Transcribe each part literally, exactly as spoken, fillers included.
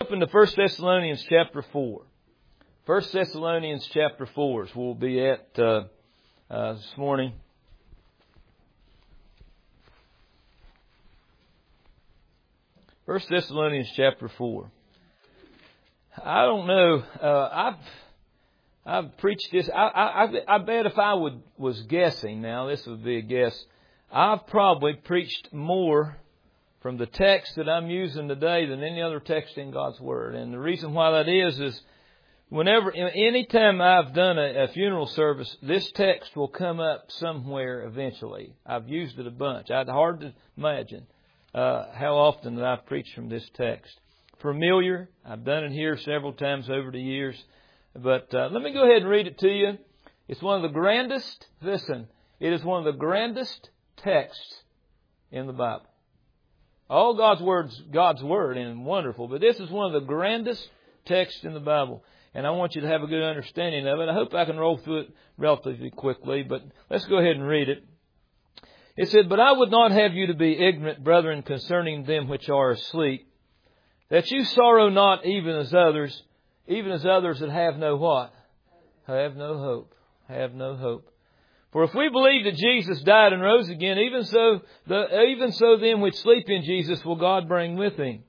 open to First Thessalonians chapter four. First Thessalonians chapter four is where we'll be at uh, uh, this morning. First Thessalonians chapter four. I don't know. Uh, I've I've preached this. I, I I bet if I would was guessing now, this would be a guess. I've probably preached more from the text that I'm using today than any other text in God's Word. And the reason why that is is whenever, any time I've done a, a funeral service, this text will come up somewhere eventually. I've used it a bunch. I'd hard to imagine uh, how often that I've preached from this text. Familiar. I've done it here several times over the years. But uh, let me go ahead and read it to you. It's one of the grandest, listen, it is one of the grandest texts in the Bible. All God's Word's God's Word and wonderful, but this is one of the grandest texts in the Bible. And I want you to have a good understanding of it. I hope I can roll through it relatively quickly, but let's go ahead and read it. It said, "But I would not have you to be ignorant, brethren, concerning them which are asleep, that you sorrow not even as others, even as others that have no what? Have no hope. Have no hope. For if we believe that Jesus died and rose again, even so, the, even so them which sleep in Jesus will God bring with Him.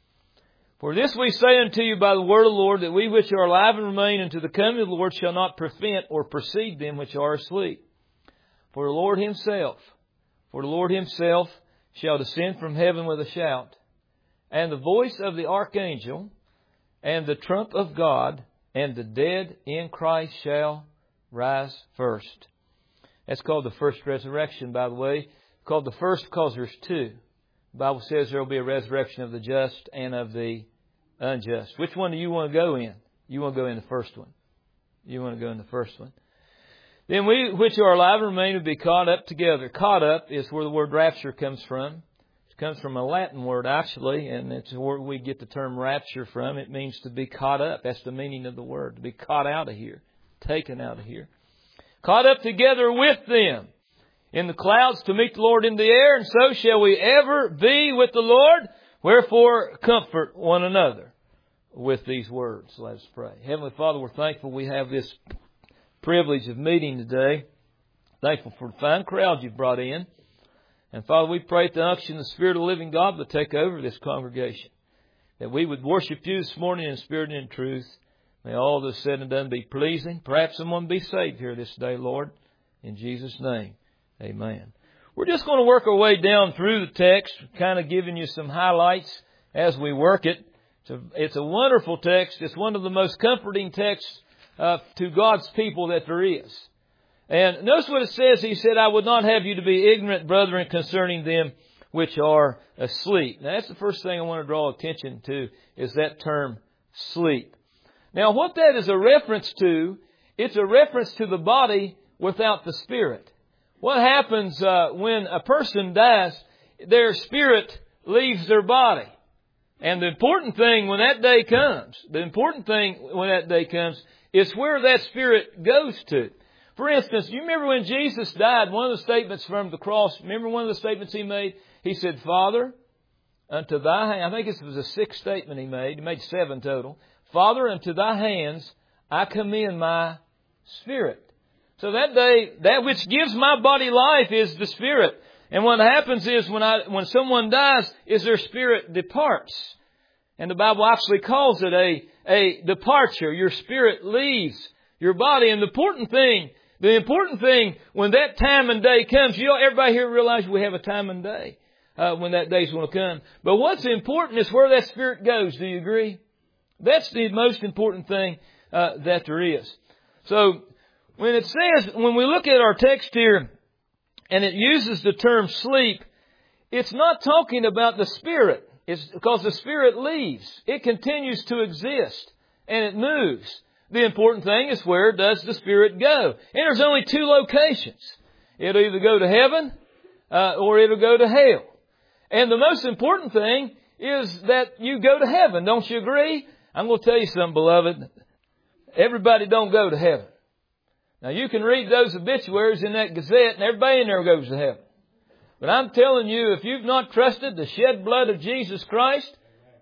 For this we say unto you by the word of the Lord, that we which are alive and remain unto the coming of the Lord shall not prevent or precede them which are asleep. For the Lord Himself, for the Lord Himself shall descend from heaven with a shout, and the voice of the archangel, and the trump of God, and the dead in Christ shall rise first." That's called the first resurrection, by the way. It's called the first because there's two. The Bible says there will be a resurrection of the just and of the unjust. Which one do you want to go in? You want to go in the first one. You want to go in the first one. "Then we which are alive and remain will be caught up together." Caught up is where the word rapture comes from. It comes from a Latin word, actually, and it's where we get the term rapture from. It means to be caught up. That's the meaning of the word. To be caught out of here. Taken out of here. "Caught up together with them in the clouds to meet the Lord in the air, and so shall we ever be with the Lord. Wherefore, comfort one another with these words." Let us pray. Heavenly Father, we're thankful we have this privilege of meeting today. Thankful for the fine crowd you've brought in. And Father, we pray that the unction of the Spirit of the living God would take over this congregation. That we would worship you this morning in spirit and in truth. May all that's said and done be pleasing. Perhaps someone be saved here this day, Lord. In Jesus' name, amen. We're just going to work our way down through the text, kind of giving you some highlights as we work it. It's a, it's a wonderful text. It's one of the most comforting texts uh, to God's people that there is. And notice what it says. He said, "I would not have you to be ignorant, brethren, concerning them which are asleep." Now, that's the first thing I want to draw attention to, is that term, sleep. Now, what that is a reference to, it's a reference to the body without the spirit. What happens uh, when a person dies? Their spirit leaves their body. And the important thing when that day comes, the important thing when that day comes, is where that spirit goes to. For instance, you remember when Jesus died, one of the statements from the cross, remember one of the statements He made? He said, "Father, unto thy hand," I think this was a sixth statement He made. He made seven total. "Father, unto thy hands I commend my spirit." So that day, that which gives my body life is the spirit. And what happens is when I, when someone dies, is their spirit departs. And the Bible actually calls it a, a departure. Your spirit leaves your body. And the important thing, the important thing when that time and day comes, you know, everybody here realizes we have a time and day uh, when that day's going to come. But what's important is where that spirit goes. Do you agree? That's the most important thing uh, that there is. So when it says, when we look at our text here, and it uses the term sleep, it's not talking about the spirit. It's because the spirit leaves. It continues to exist, and it moves. The important thing is, where does the spirit go? And there's only two locations. It'll either go to heaven uh, or it'll go to hell. And the most important thing is that you go to heaven. Don't you agree? I'm going to tell you something, beloved. Everybody don't go to heaven. Now, you can read those obituaries in that Gazette, and everybody in there goes to heaven. But I'm telling you, if you've not trusted the shed blood of Jesus Christ,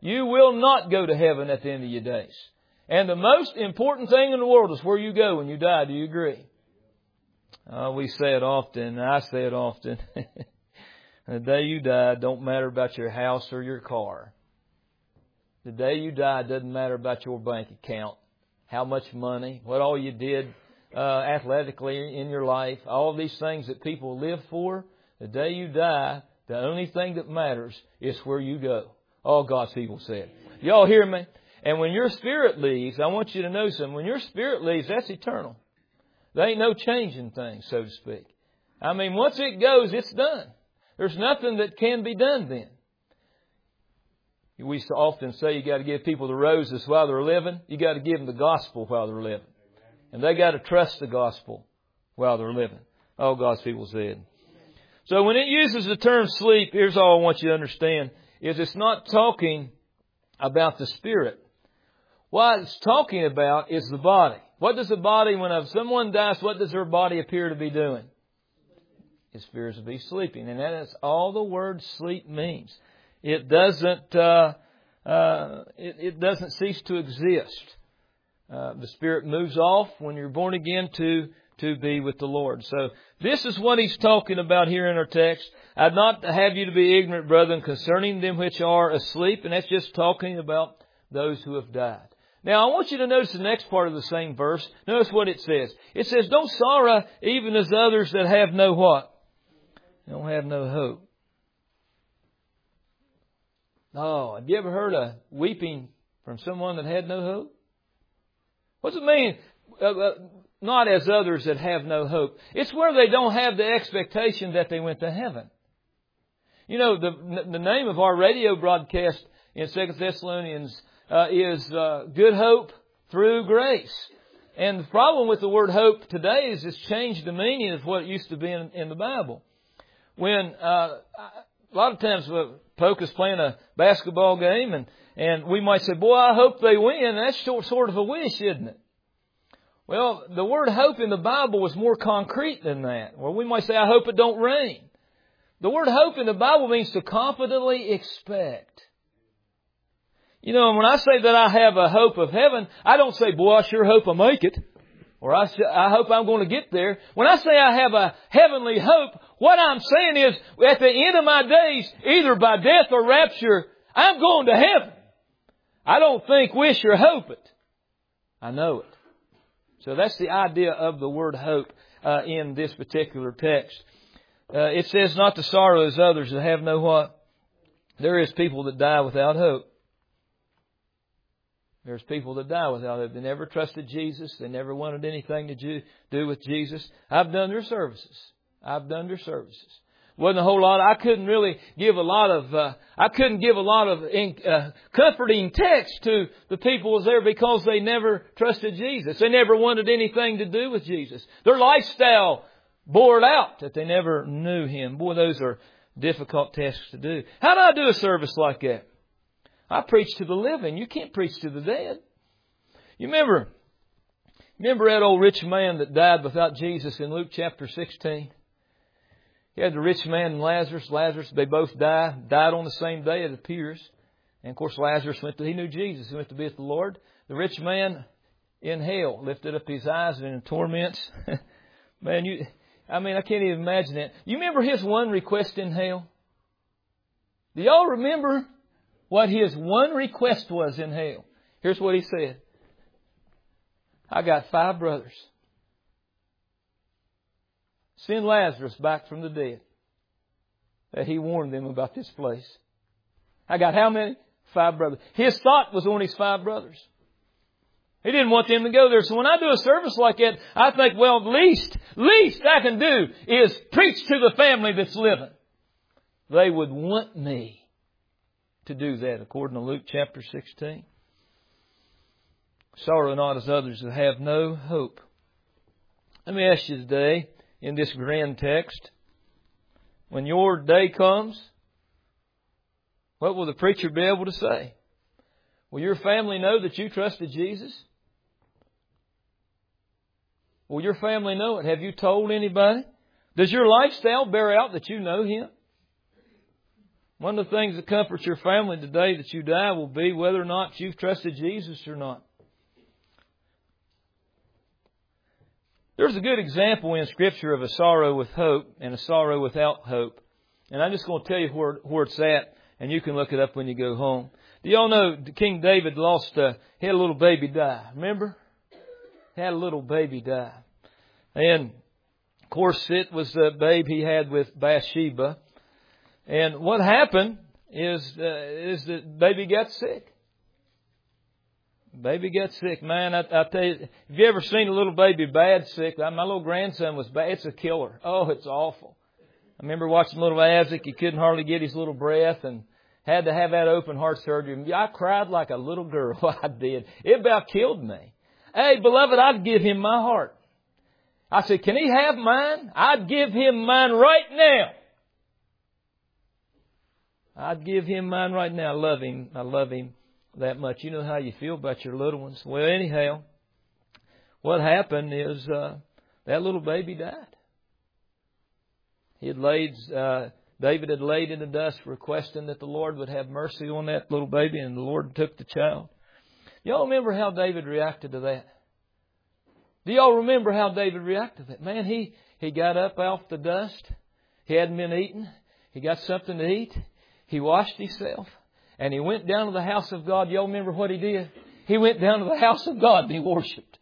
You will not go to heaven at the end of your days. And the most important thing in the world is where you go when you die. Do you agree? Uh, we say it often. I say it often. The day you die, it don't matter about your house or your car. The day you die, it doesn't matter about your bank account, how much money, what all you did uh, athletically in your life, all these things that people live for. The day you die, the only thing that matters is where you go. All God's people said. Y'all hear me? And when your spirit leaves, I want you to know something. When your spirit leaves, that's eternal. There ain't no changing things, so to speak. I mean, once it goes, it's done. There's nothing that can be done then. We often say you got to give people the roses while they're living. You got to give them the gospel while they're living. And they got to trust the gospel while they're living. All God's people said. So when it uses the term sleep, here's all I want you to understand, is it's not talking about the spirit. What it's talking about is the body. What does the body, when someone dies, what does their body appear to be doing? It appears to be sleeping. And that is all the word sleep means. It doesn't, uh, uh, it, it doesn't cease to exist. Uh, the spirit moves off when you're born again to, to be with the Lord. So this is what he's talking about here in our text. I'd not have you to be ignorant, brethren, concerning them which are asleep. And that's just talking about those who have died. Now, I want you to notice the next part of the same verse. Notice what it says. It says, don't sorrow even as others that have no what? Don't have no hope. Oh, have you ever heard of weeping from someone that had no hope? What's it mean? Uh, uh, not as others that have no hope. It's where they don't have the expectation that they went to heaven. You know, the the name of our radio broadcast in Second Thessalonians uh, is uh, Good Hope Through Grace. And the problem with the word hope today is it's changed the meaning of what it used to be in, in the Bible. When uh, a lot of times uh, Polka's playing a basketball game and, and we might say, boy, I hope they win. That's sort of a wish, isn't it? Well, the word hope in the Bible was more concrete than that. Well, we might say, I hope it don't rain. The word hope in the Bible means to confidently expect. You know, when I say that I have a hope of heaven, I don't say, boy, I sure hope I make it. Or I, I hope I'm going to get there. When I say I have a heavenly hope, what I'm saying is, at the end of my days, either by death or rapture, I'm going to heaven. I don't think, wish, or hope it. I know it. So that's the idea of the word hope uh, in this particular text. Uh, it says not to sorrow as others that have no what? There is people that die without hope. There's people that die without hope. They never trusted Jesus. They never wanted anything to do with Jesus. I've done their services. I've done their services. Wasn't a whole lot. I couldn't really give a lot of, uh, I couldn't give a lot of uh, comforting text to the people who was there because they never trusted Jesus. They never wanted anything to do with Jesus. Their lifestyle bore it out that they never knew Him. Boy, those are difficult tasks to do. How do I do a service like that? I preach to the living. You can't preach to the dead. You remember, remember that old rich man that died without Jesus in Luke chapter sixteen? You had the rich man and Lazarus. Lazarus, they both died. Died on the same day, it appears. And of course, Lazarus went to, he knew Jesus. He went to be with the Lord. The rich man in hell lifted up his eyes and in torments. Man, you, I mean, I can't even imagine that. You remember his one request in hell? Do y'all remember what his one request was in hell? Here's what he said. I got five brothers. Send Lazarus back from the dead. That he warned them about this place. I got how many? Five brothers. His thought was on his five brothers. He didn't want them to go there. So when I do a service like that, I think, well, least, least I can do is preach to the family that's living. They would want me to do that, according to Luke chapter sixteen. Sorrow not as others that have no hope. Let me ask you today, in this grand text, when your day comes, what will the preacher be able to say? Will your family know that you trusted Jesus? Will your family know it? Have you told anybody? Does your lifestyle bear out that you know Him? One of the things that comforts your family today that you die will be whether or not you've trusted Jesus or not. There's a good example in Scripture of a sorrow with hope and a sorrow without hope. And I'm just going to tell you where, where it's at, and you can look it up when you go home. Do y'all know King David lost, uh, he had a little baby die. Remember? He had a little baby die. And, of course, it was the babe he had with Bathsheba. And what happened is, uh, is that baby got sick. Baby got sick. Man, I, I tell you, have you ever seen a little baby bad sick? My little grandson was bad. It's a killer. Oh, it's awful. I remember watching little Isaac. He couldn't hardly get his little breath and had to have that open heart surgery. I cried like a little girl. I did. It about killed me. Hey, beloved, I'd give him my heart. I said, can he have mine? I'd give him mine right now. I'd give him mine right now. I love him. I love him that much. You know how you feel about your little ones. Well, anyhow, what happened is uh, that little baby died. He had laid, uh, David had laid in the dust requesting that the Lord would have mercy on that little baby, and the Lord took the child. Y'all remember how David reacted to that? Do y'all remember how David reacted to that? Man, he, he got up off the dust. He hadn't been eating. He got something to eat. He washed himself. And he went down to the house of God. Y'all remember what he did? He went down to the house of God and he worshiped.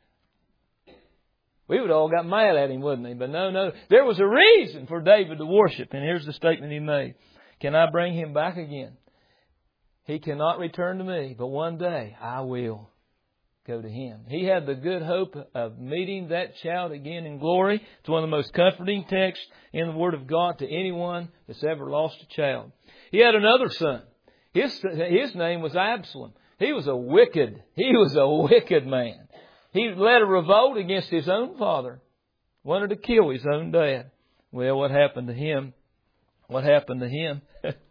We would all got mad at him, wouldn't he? But no, no. There was a reason for David to worship. And here's the statement he made. Can I bring him back again? He cannot return to me, but one day I will go to him. He had the good hope of meeting that child again in glory. It's one of the most comforting texts in the Word of God to anyone that's ever lost a child. He had another son. His, his name was Absalom. He was a wicked, he was a wicked man. He led a revolt against his own father. Wanted to kill his own dad. Well, what happened to him? What happened to him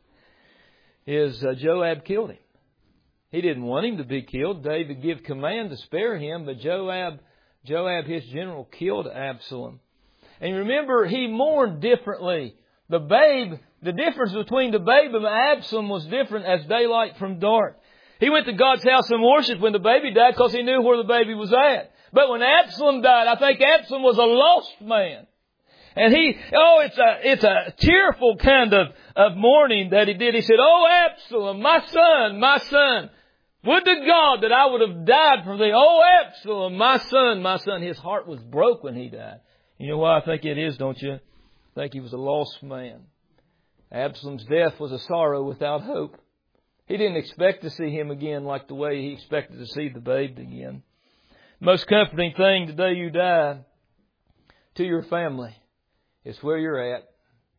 is uh, Joab killed him. He didn't want him to be killed. David gave command to spare him, but Joab, Joab, his general, killed Absalom. And remember, he mourned differently. The babe, the difference between the babe and Absalom was different as daylight from dark. He went to God's house and worshiped when the baby died because he knew where the baby was at. But when Absalom died, I think Absalom was a lost man. And he, oh, it's a, it's a tearful kind of, of mourning that he did. He said, oh, Absalom, my son, my son. Would to God that I would have died for thee. Oh, Absalom, my son, my son. His heart was broke when he died. You know why I think it is, don't you? I think he was a lost man. Absalom's death was a sorrow without hope. He didn't expect to see him again like the way he expected to see the babe again. Most comforting thing today you die to your family is where you're at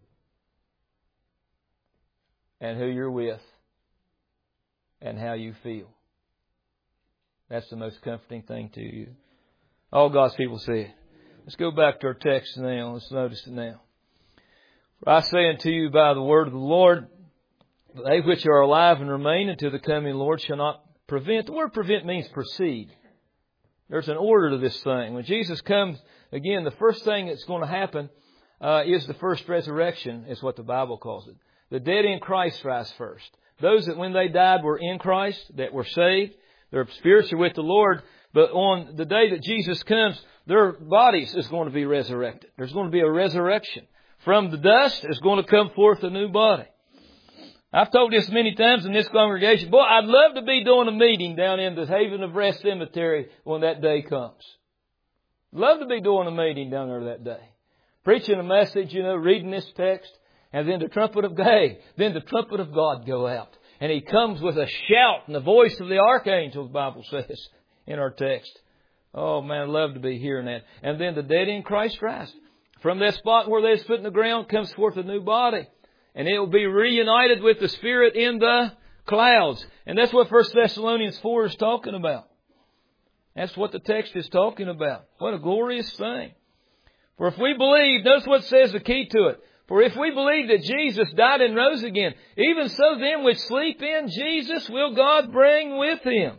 and who you're with and how you feel. That's the most comforting thing to you. All God's people say it. Let's go back to our text now. Let's notice it now. For I say unto you by the word of the Lord, they which are alive and remain until the coming Lord shall not prevent. The word prevent means proceed. There's an order to this thing. When Jesus comes again, the first thing that's going to happen uh, is the first resurrection, is what the Bible calls it. The dead in Christ rise first. Those that when they died were in Christ, that were saved, they're spiritually with the Lord. But on the day that Jesus comes, their bodies is going to be resurrected. There's going to be a resurrection. From the dust is going to come forth a new body. I've told this many times in this congregation. Boy, I'd love to be doing a meeting down in the Haven of Rest Cemetery when that day comes. Love to be doing a meeting down there that day. Preaching a message, you know, reading this text. And then the trumpet of God, then the trumpet of God go out. And He comes with a shout and the voice of the archangel, the Bible says in our text. Oh man, I'd love to be hearing that. And then the dead in Christ rise. From that spot where they was put in the ground comes forth a new body. And it will be reunited with the Spirit in the clouds. And that's what First Thessalonians four is talking about. That's what the text is talking about. What a glorious thing. For if we believe, notice what it says, the key to it. For if we believe that Jesus died and rose again, even so them which sleep in Jesus will God bring with Him.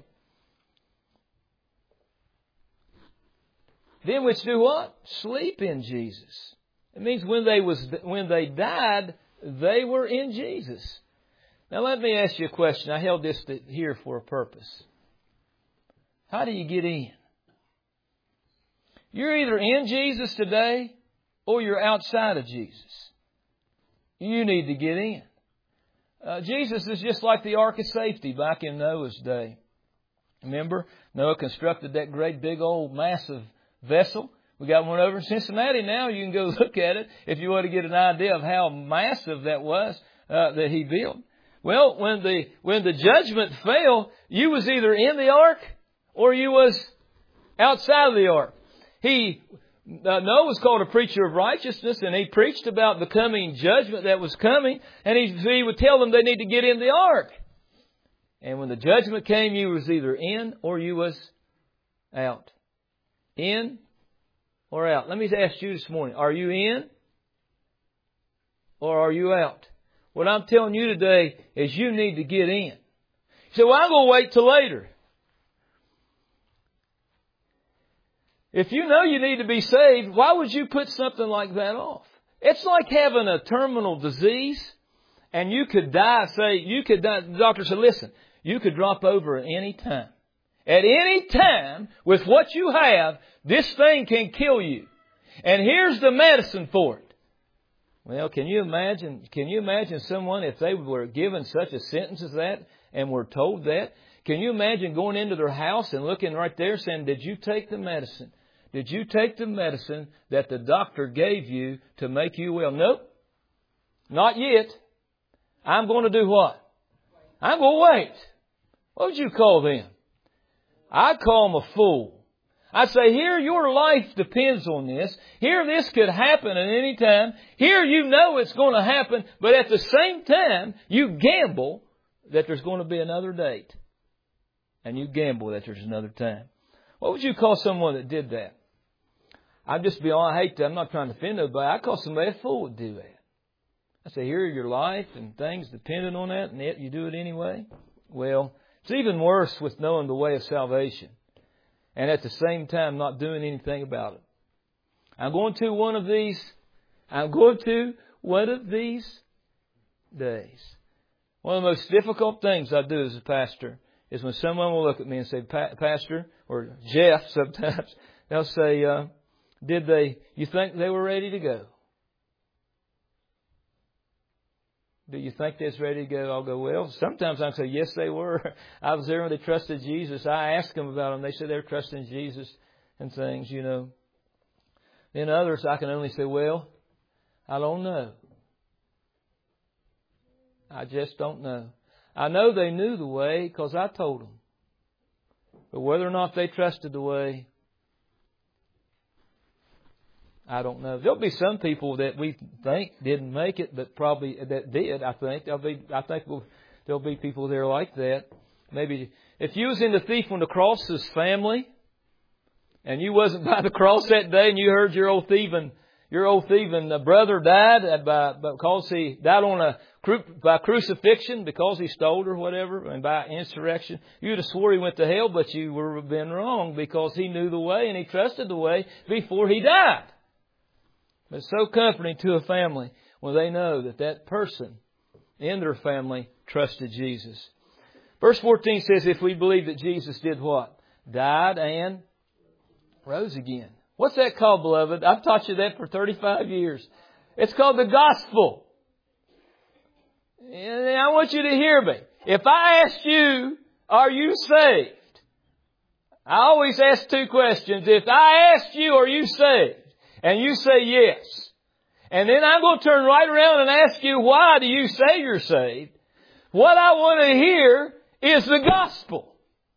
Them which do what? Sleep in Jesus. It means when they was when they died, they were in Jesus. Now let me ask you a question. I held this to, here for a purpose. How do you get in? You're either in Jesus today or you're outside of Jesus. You need to get in. Uh, Jesus is just like the Ark of Safety back in Noah's day. Remember, Noah constructed that great big old massive vessel. We got one over in Cincinnati now. You can go look at it if you want to get an idea of how massive that was uh, that he built. Well, when the when the judgment fell, you was either in the ark or you was outside of the ark. He uh, Noah was called a preacher of righteousness, and he preached about the coming judgment that was coming, and he, he would tell them they need to get in the ark. And when the judgment came, you was either in or you was out. In or out. Let me ask you this morning, are you in or are you out? What I'm telling you today is you need to get in. You say, well, I'm going to wait till later. If you know you need to be saved, why would you put something like that off? It's like having a terminal disease and you could die, say, you could die. The doctor said, listen, you could drop over at any time. At any time, with what you have, this thing can kill you. And here's the medicine for it. Well, can you imagine, can you imagine someone if they were given such a sentence as that and were told that? Can you imagine going into their house and looking right there saying, did you take the medicine? Did you take the medicine that the doctor gave you to make you well? Nope. Not yet. I'm going to do what? I'm going to wait. What would you call them? I'd call them a fool. I'd say, here, your life depends on this. Here, this could happen at any time. Here, you know it's going to happen. But at the same time, you gamble that there's going to be another date. And you gamble that there's another time. What would you call someone that did that? I'd just be honest. I hate to, I'm not trying to offend nobody. I call somebody a fool to do that. I say, here, your life and things dependent on that, and yet you do it anyway. Well, it's even worse with knowing the way of salvation and at the same time not doing anything about it. I'm going to one of these, I'm going to one of these days. One of the most difficult things I do as a pastor is when someone will look at me and say, Pastor, or Jeff sometimes, they'll say, uh, did they, you think they were ready to go? Do you think that's ready to go? I'll go, well, sometimes I say, yes, they were. I was there when they trusted Jesus. I asked them about them. They said they were trusting Jesus and things, you know. Then others, I can only say, well, I don't know. I just don't know. I know they knew the way because I told them. But whether or not they trusted the way, I don't know. There'll be some people that we think didn't make it, but probably that did. I think there'll be. I think we'll, there'll be people there like that. Maybe if you was in the thief on the cross's family, and you wasn't by the cross that day, and you heard your old thieving, your old thieving brother died by because he died on a by crucifixion because he stole or whatever, and by insurrection, you'd have swore he went to hell, but you would have been wrong because he knew the way and he trusted the way before he died. It's so comforting to a family when they know that that person in their family trusted Jesus. Verse fourteen says, if we believe that Jesus did what? Died and rose again. What's that called, beloved? I've taught you that for thirty-five years. It's called the gospel. And I want you to hear me. If I asked you, are you saved? I always ask two questions. If I asked you, are you saved? And you say yes. And then I'm going to turn right around and ask you, why do you say you're saved? What I want to hear is the gospel.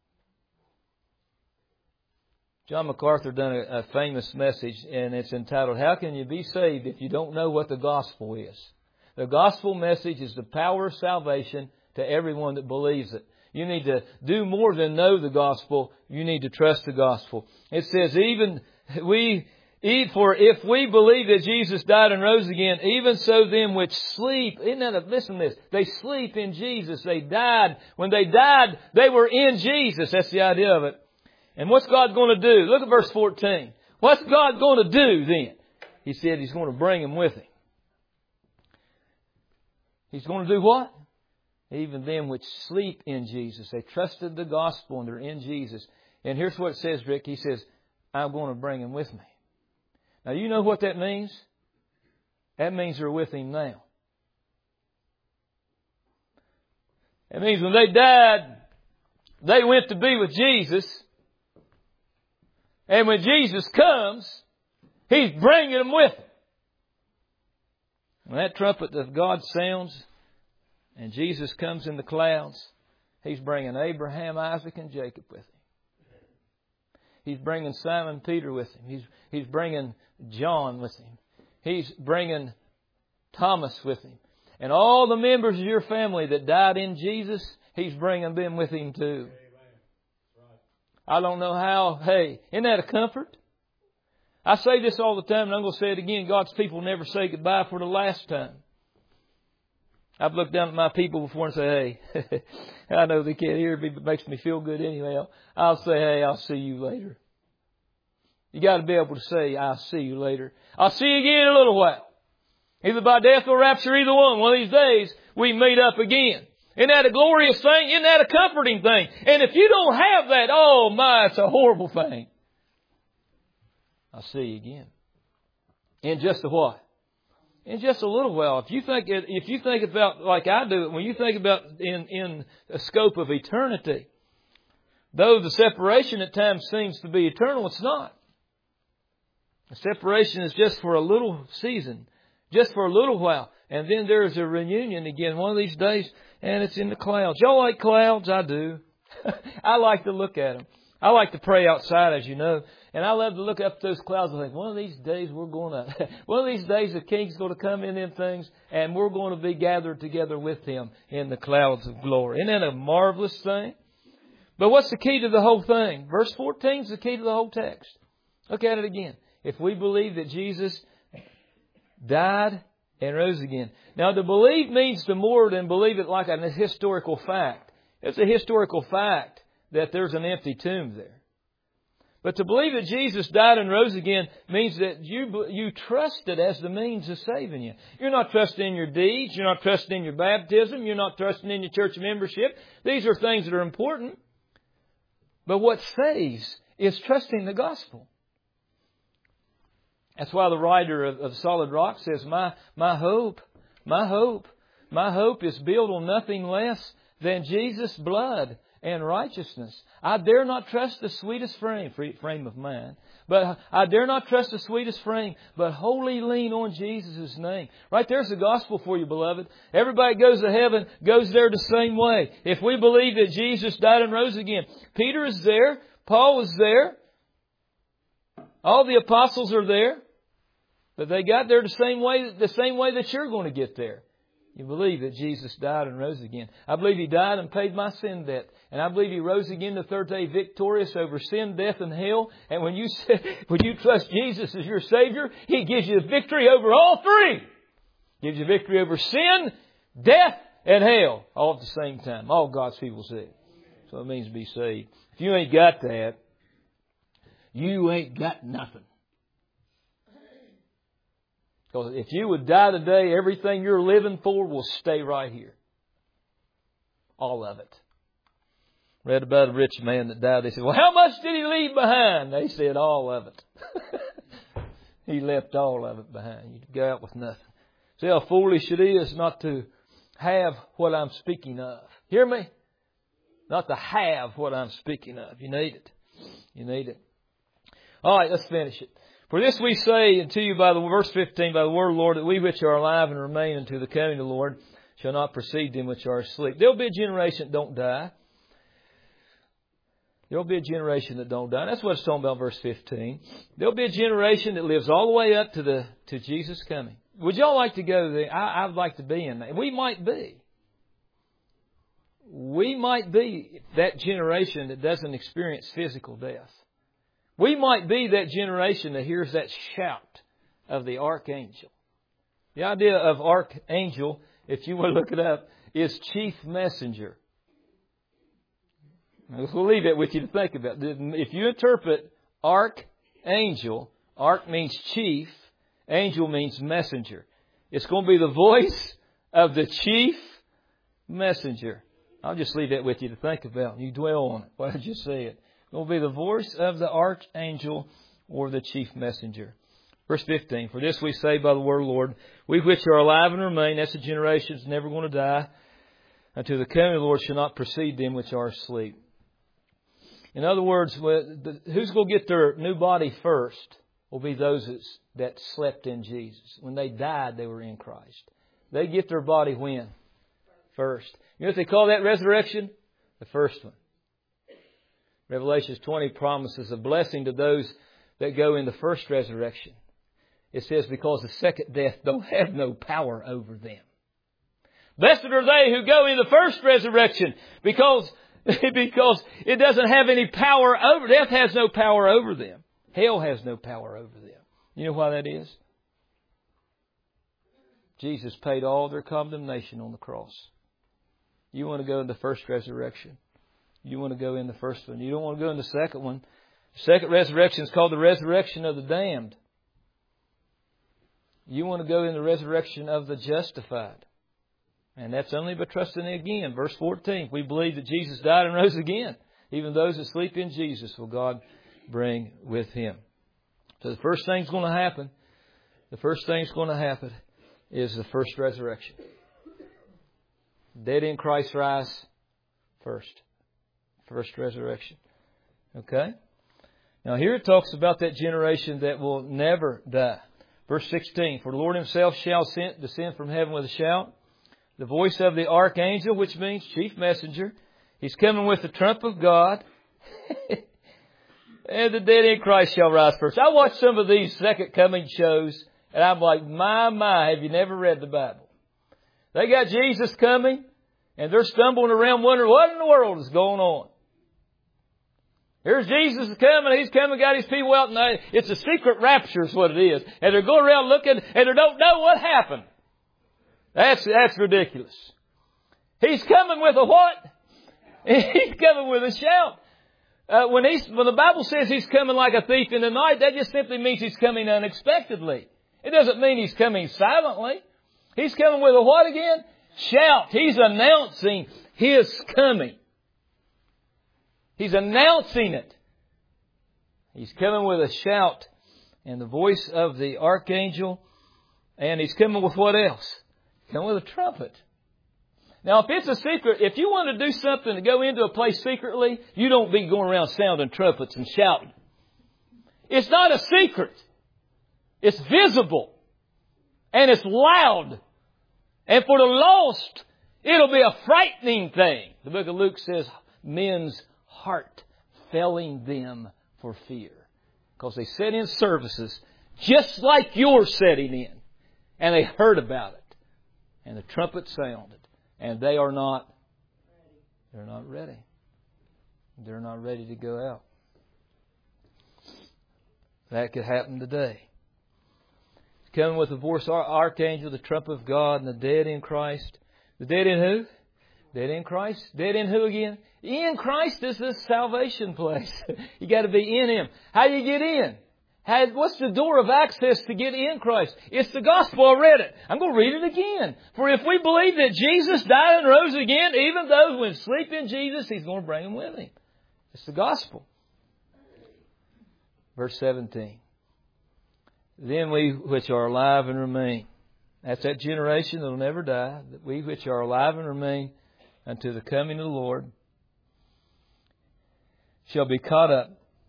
John MacArthur done a, a famous message, and it's entitled, How Can You Be Saved If You Don't Know What the Gospel Is? The gospel message is the power of salvation to everyone that believes it. You need to do more than know the gospel. You need to trust the gospel. It says, even we... For if we believe that Jesus died and rose again, even so them which sleep, isn't that a, listen to this, they sleep in Jesus. They died. When they died, they were in Jesus. That's the idea of it. And what's God going to do? Look at verse fourteen. What's God going to do then? He said He's going to bring them with Him. He's going to do what? Even them which sleep in Jesus. They trusted the gospel and they're in Jesus. And here's what it says, Rick. He says, I'm going to bring them with me. Now, you know what that means? That means they're with Him now. That means when they died, they went to be with Jesus. And when Jesus comes, He's bringing them with Him. When that trumpet of God sounds and Jesus comes in the clouds, He's bringing Abraham, Isaac, and Jacob with Him. He's bringing Simon Peter with Him. He's, he's bringing John with Him. He's bringing Thomas with Him. And all the members of your family that died in Jesus, He's bringing them with Him too. I don't know how. Hey, isn't that a comfort? I say this all the time, and I'm going to say it again. God's people never say goodbye for the last time. I've looked down at my people before and say, hey, I know they can't hear me, but it makes me feel good anyway. I'll, I'll say, hey, I'll see you later. You got to be able to say, I'll see you later. I'll see you again in a little while. Either by death or rapture, either one. One of these days, we meet up again. Isn't that a glorious thing? Isn't that a comforting thing? And if you don't have that, oh my, it's a horrible thing. I'll see you again. In just a what? In just a little while. If you think, if you think about, like I do, when you think about in, in the scope of eternity, though the separation at times seems to be eternal, it's not. The separation is just for a little season, just for a little while. And then there's a reunion again one of these days, and it's in the clouds. Y'all like clouds? I do. I like to look at them. I like to pray outside, as you know. And I love to look up those clouds and think, one of these days we're going to, one of these days the King's going to come in them things and we're going to be gathered together with Him in the clouds of glory. Isn't that a marvelous thing? But what's the key to the whole thing? Verse fourteen is the key to the whole text. Look at it again. If we believe that Jesus died and rose again. Now to believe means to more than believe it like a historical fact. It's a historical fact that there's an empty tomb there. But to believe that Jesus died and rose again means that you you trust it as the means of saving you. You're not trusting in your deeds. You're not trusting in your baptism. You're not trusting in your church membership. These are things that are important. But what saves is trusting the gospel. That's why the writer of, of Solid Rock says, my, my hope, my hope, my hope is built on nothing less than Jesus' blood and righteousness. I dare not trust the sweetest frame, frame of mine, but I dare not trust the sweetest frame, but wholly lean on Jesus' name. Right there's the gospel for you, beloved. Everybody goes to heaven, goes there the same way. If we believe that Jesus died and rose again. Peter is there. Paul is there. All the apostles are there. But they got there the same way, the same way that you're going to get there. You believe that Jesus died and rose again. I believe He died and paid my sin debt. And I believe He rose again the third day victorious over sin, death, and hell. And when you when you trust Jesus as your Savior, He gives you victory over all three. Gives you victory over sin, death, and hell. All at the same time. All God's people say. So it means to be saved. If you ain't got that, you ain't got nothing. Because if you would die today, everything you're living for will stay right here. All of it. Read about a rich man that died. They said, well, how much did he leave behind? They said, all of it. He left all of it behind. You go out with nothing. See how foolish it is not to have what I'm speaking of. Hear me? Not to have what I'm speaking of. You need it. You need it. All right, let's finish it. For this we say unto you by the verse fifteen, by the word of the Lord, that we which are alive and remain unto the coming of the Lord shall not precede them which are asleep. There'll be a generation that don't die. There'll be a generation that don't die. And that's what it's talking about in verse fifteen. There'll be a generation that lives all the way up to the to Jesus coming. Would y'all like to go there? I, I'd like to be in that. We might be. We might be that generation that doesn't experience physical death. We might be that generation that hears that shout of the archangel. The idea of archangel, if you want to look it up, is chief messenger. We'll leave it with you to think about. If you interpret archangel, arch means chief, angel means messenger. It's going to be the voice of the chief messenger. I'll just leave that with you to think about. You dwell on it, what I just said. It will be the voice of the archangel or the chief messenger. Verse fifteen, for this we say by the word of the Lord, we which are alive and remain, that's a generation that's never going to die, until the coming of the Lord shall not precede them which are asleep. In other words, who's going to get their new body first will be those that slept in Jesus. When they died, they were in Christ. They get their body when? First. You know what they call that resurrection? The first one. Revelation twenty promises a blessing to those that go in the first resurrection. It says, because the second death don't have no power over them. Blessed are they who go in the first resurrection, because, because it doesn't have any power over, death has no power over them. Hell has no power over them. You know why that is? Jesus paid all their condemnation on the cross. You want to go in the first resurrection. You want to go in the first one. You don't want to go in the second one. The second resurrection is called the resurrection of the damned. You want to go in the resurrection of the justified. And that's only by trusting again. Verse fourteen, we believe that Jesus died and rose again. Even those that sleep in Jesus will God bring with Him. So the first thing's going to happen, the first thing's going to happen is the first resurrection. Dead in Christ rise first. First resurrection. Okay? Now here it talks about that generation that will never die. Verse sixteen, for the Lord Himself shall descend from heaven with a shout, the voice of the archangel, which means chief messenger. He's coming with the trump of God. And the dead in Christ shall rise first. I watch some of these second coming shows, and I'm like, my, my, have you never read the Bible? They got Jesus coming, and they're stumbling around wondering what in the world is going on. Here's Jesus coming. He's coming, got His people out, and they, it's a secret rapture is what it is. And they're going around looking, and they don't know what happened. That's, that's ridiculous. He's coming with a what? He's coming with a shout. Uh, when, he's, when the Bible says He's coming like a thief in the night, that just simply means He's coming unexpectedly. It doesn't mean He's coming silently. He's coming with a what again? Shout. He's announcing His coming. He's announcing it. He's coming with a shout and the voice of the archangel. And He's coming with what else? Coming with a trumpet. Now, if it's a secret, if you want to do something to go into a place secretly, you don't be going around sounding trumpets and shouting. It's not a secret. It's visible. And it's loud. And for the lost, it'll be a frightening thing. The book of Luke says, men's heart failing them for fear. Because they sat in services just like you're sitting in. And they heard about it. And the trumpet sounded. And they are not, they're not ready. They're not ready to go out. That could happen today. Coming with the voice archangel, the trumpet of God, and the dead in Christ. The dead in who? Dead in Christ. Dead in who again? In Christ is the salvation place. You got to be in Him. How do you get in? How, what's the door of access to get in Christ? It's the gospel. I read it. I'm going to read it again. For if we believe that Jesus died and rose again, even those who sleep in Jesus, He's going to bring them with Him. It's the gospel. Verse seventeen. Then we which are alive and remain. That's that generation that will never die. That we which are alive and remain unto the coming of the Lord shall be caught up.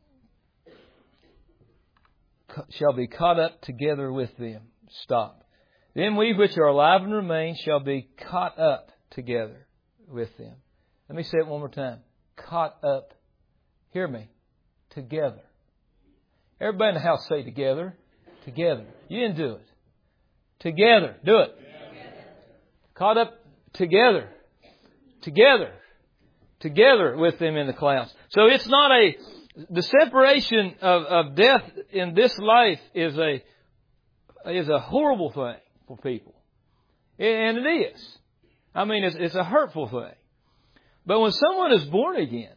Shall be caught up together with them. Stop. Then we which are alive and remain shall be caught up together with them. Let me say it one more time. Caught up. Hear me. Together. Everybody in the house say together. Together. You didn't do it. Together. Do it. Together. Caught up together. Together. Together with them in the clouds. So it's not a... The separation of, of death in this life is a is a horrible thing for people. And it is. I mean, it's, it's a hurtful thing. But when someone is born again,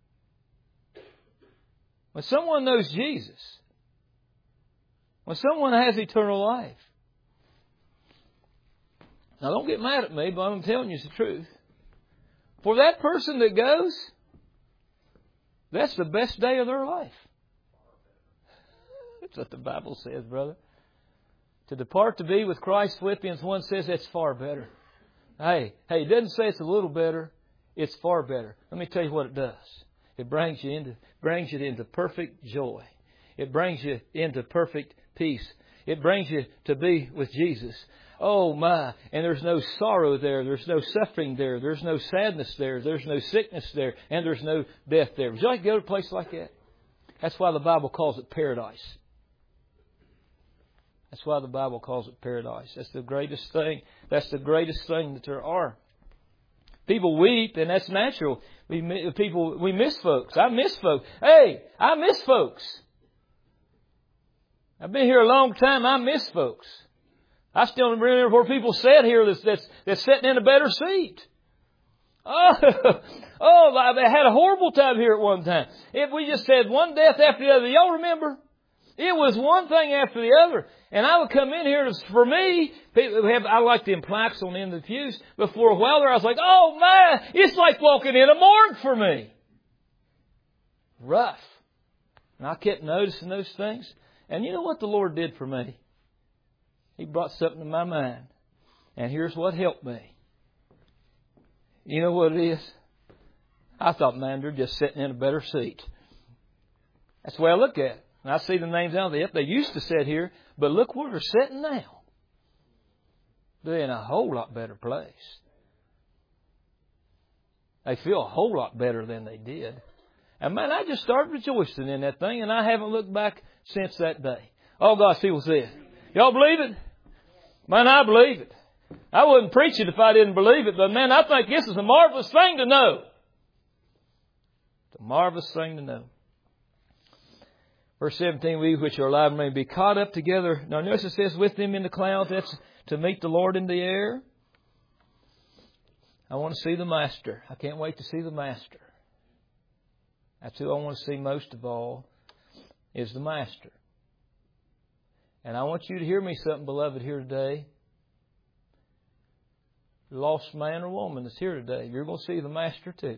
when someone knows Jesus, when someone has eternal life, now don't get mad at me, but I'm telling you the truth. For that person that goes, that's the best day of their life. That's what the Bible says, brother. To depart to be with Christ, Philippians one says that's far better. Hey, hey, it doesn't say it's a little better. It's far better. Let me tell you what it does. It brings you into brings you into perfect joy. It brings you into perfect peace. It brings you to be with Jesus. Oh my, and there's no sorrow there. There's no suffering there. There's no sadness there. There's no sickness there. And there's no death there. Would you like to go to a place like that? That's why the Bible calls it paradise. That's why the Bible calls it paradise. That's the greatest thing. That's the greatest thing that there are. People weep, and that's natural. We people we miss folks. I miss folks. Hey, I miss folks. I've been here a long time. I miss folks. I still remember where people sat here that's that's, that's sitting in a better seat. Oh, oh! I had a horrible time here at one time. If we just had one death after the other, y'all remember? It was one thing after the other. And I would come in here, for me, people have, I like them plaques on the end of the pews, but for a while there I was like, oh my, it's like walking in a morgue for me. Rough. And I kept noticing those things. And you know what the Lord did for me? He brought something to my mind. And here's what helped me. You know what it is? I thought, man, they're just sitting in a better seat. That's the way I look at it. And I see the names out there. They used to sit here, but look where they're sitting now. They're in a whole lot better place. They feel a whole lot better than they did. And man, I just started rejoicing in that thing, and I haven't looked back since that day. Oh, God's people said, y'all believe it? Man, I believe it. I wouldn't preach it if I didn't believe it, but man, I think this is a marvelous thing to know. It's a marvelous thing to know. Verse seventeen, we which are alive may be caught up together. Now notice it says with them in the clouds. That's to meet the Lord in the air. I want to see the Master. I can't wait to see the Master. That's who I want to see most of all, is the Master. And I want you to hear me something, beloved, here today. Lost man or woman that's here today, you're going to see the Master too.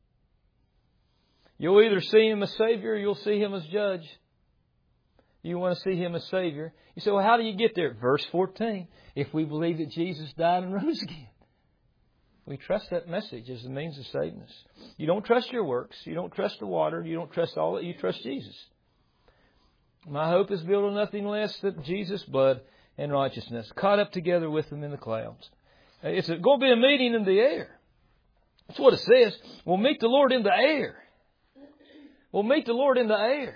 You'll either see Him as Savior or you'll see Him as Judge. You want to see Him as Savior. You say, well, how do you get there? Verse fourteen. If we believe that Jesus died and rose again. We trust that message as the means of saving us. You don't trust your works. You don't trust the water. You don't trust all that. You trust Jesus. My hope is built on nothing less than Jesus' blood and righteousness, caught up together with Him in the clouds. It's going to be a meeting in the air. That's what it says. We'll meet the Lord in the air. We'll meet the Lord in the air.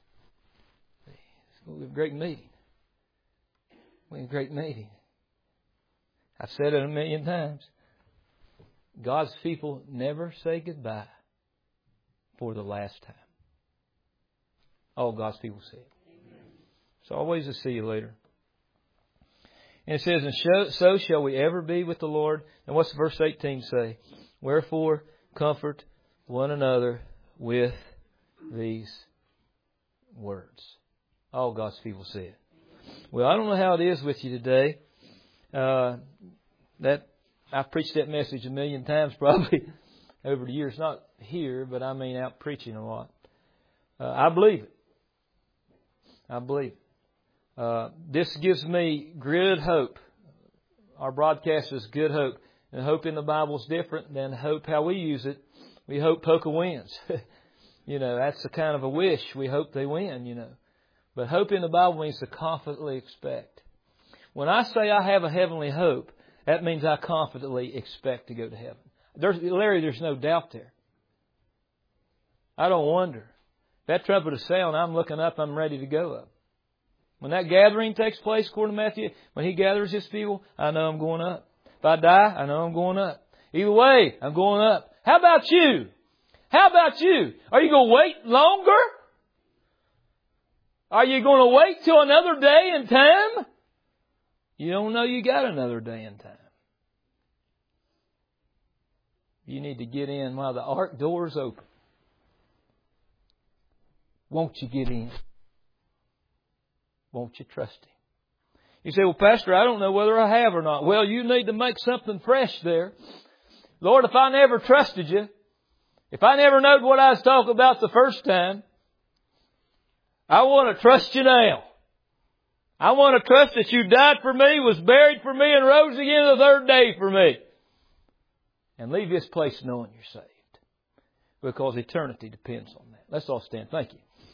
It's going to be a great meeting. We'll be a great meeting. I've said it a million times. God's people never say goodbye for the last time. All God's people say it. So always to see you later. And it says, and so shall we ever be with the Lord. And what's verse eighteen say? Wherefore, comfort one another with these words. All God's people say it. Well, I don't know how it is with you today. Uh, that I've preached that message a million times probably over the years. Not here, but I mean out preaching a lot. Uh, I believe it. I believe it. Uh, this gives me good hope. Our broadcast is good hope. And hope in the Bible is different than hope how we use it. We hope Poca wins. You know, that's the kind of a wish. We hope they win, you know. But hope in the Bible means to confidently expect. When I say I have a heavenly hope, that means I confidently expect to go to heaven. There's, Larry, there's no doubt there. I don't wonder. If that trumpet is sound, I'm looking up, I'm ready to go up. When that gathering takes place, according to Matthew, when He gathers His people, I know I'm going up. If I die, I know I'm going up. Either way, I'm going up. How about you? How about you? Are you going to wait longer? Are you going to wait till another day and time? You don't know you got another day and time. You need to get in while the ark door is open. Won't you get in? Won't you trust Him? You say, well, Pastor, I don't know whether I have or not. Well, you need to make something fresh there. Lord, if I never trusted You, if I never knowed what I was talking about the first time, I want to trust You now. I want to trust that You died for me, was buried for me, and rose again the third day for me. And leave this place knowing You're saved. Because eternity depends on that. Let's all stand. Thank you.